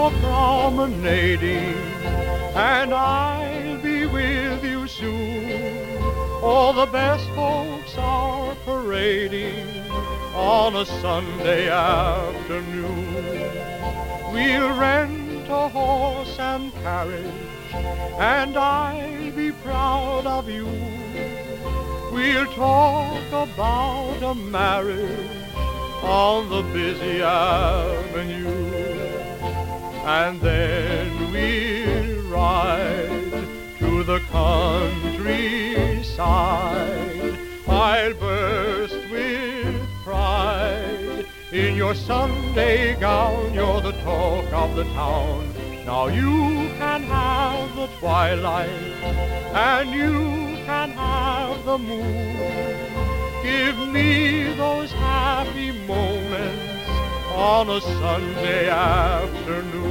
for promenading, and I'll be with you soon. All the best folks are parading on a Sunday afternoon. We'll rent a horse and carriage, and I'll be proud of you. We'll talk about a marriage on the busy avenue, and then we'll ride to the countryside. I'll burst with pride in your Sunday gown. You're the talk of the town. Now you can have the twilight, and you can have the moon. Give me those happy moments on a Sunday afternoon.